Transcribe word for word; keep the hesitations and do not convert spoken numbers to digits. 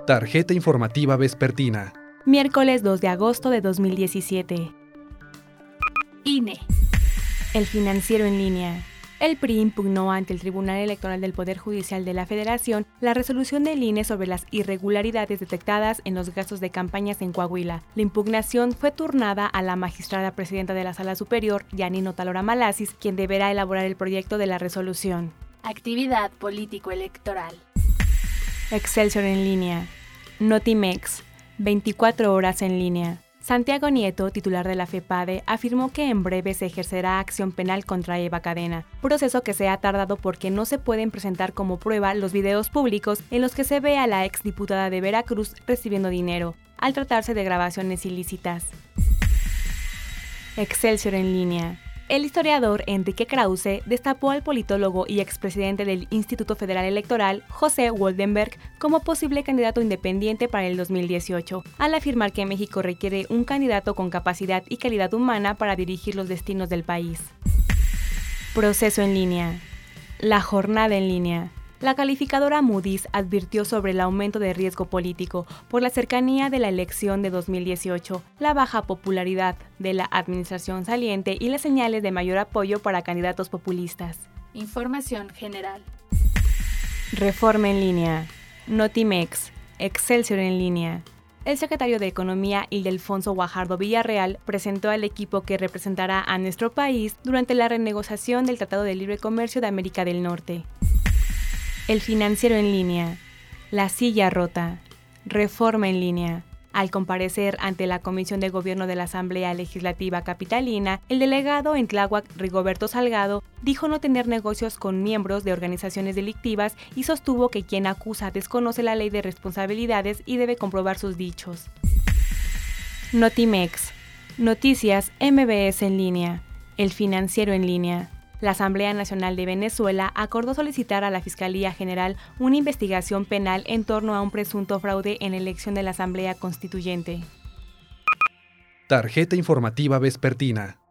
Tarjeta informativa vespertina. Miércoles dos de agosto de dos mil diecisiete. I N E. El Financiero en línea. El P R I impugnó ante el Tribunal Electoral del Poder Judicial de la Federación la resolución del I N E sobre las irregularidades detectadas en los gastos de campañas en Coahuila. La impugnación fue turnada a la magistrada presidenta de la Sala Superior, Yanino Talora Malasis, quien deberá elaborar el proyecto de la resolución. Actividad político-electoral. Excelsior en línea. Notimex. veinticuatro horas en línea. Santiago Nieto, titular de la FEPADE, afirmó que en breve se ejercerá acción penal contra Eva Cadena, proceso que se ha tardado porque no se pueden presentar como prueba los videos públicos en los que se ve a la exdiputada de Veracruz recibiendo dinero, al tratarse de grabaciones ilícitas. Excelsior en línea. El historiador Enrique Krause destapó al politólogo y expresidente del Instituto Federal Electoral, José Woldenberg, como posible candidato independiente para el dos mil dieciocho, al afirmar que México requiere un candidato con capacidad y calidad humana para dirigir los destinos del país. Proceso en línea. La jornada en línea. La calificadora Moody's advirtió sobre el aumento de riesgo político por la cercanía de la elección de dos mil dieciocho, la baja popularidad de la administración saliente y las señales de mayor apoyo para candidatos populistas. Información general. Reforma en línea. Notimex. Excelsior en línea. El secretario de Economía, Ildefonso Guajardo Villarreal, presentó al equipo que representará a nuestro país durante la renegociación del Tratado de Libre Comercio de América del Norte. El Financiero en línea. La silla rota. Reforma en línea. Al comparecer ante la Comisión de Gobierno de la Asamblea Legislativa Capitalina, el delegado en Tláhuac, Rigoberto Salgado, dijo no tener negocios con miembros de organizaciones delictivas y sostuvo que quien acusa desconoce la ley de responsabilidades y debe comprobar sus dichos. Notimex. Noticias M B S en línea. El Financiero en línea. La Asamblea Nacional de Venezuela acordó solicitar a la Fiscalía General una investigación penal en torno a un presunto fraude en la elección de la Asamblea Constituyente. Tarjeta informativa vespertina.